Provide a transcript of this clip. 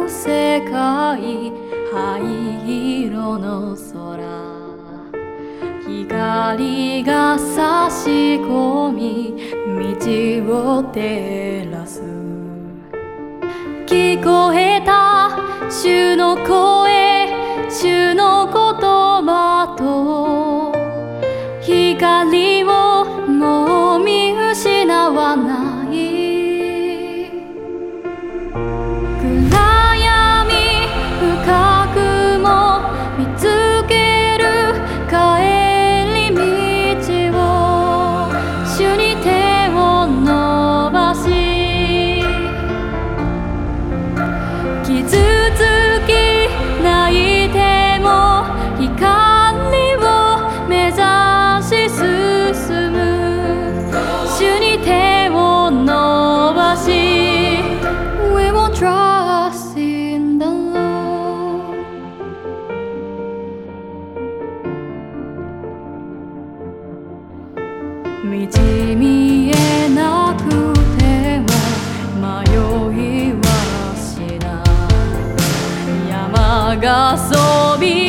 世界灰色の空光が差し込み道を照らす聞こえた主の声主の言葉と光をもう見失わない暗闇深くも見つける帰り道を主に手を伸ばし傷つき泣いても光を目指し進む主に手を伸ばし We will trust in the Lord 道見えなくても迷いはしない山がそび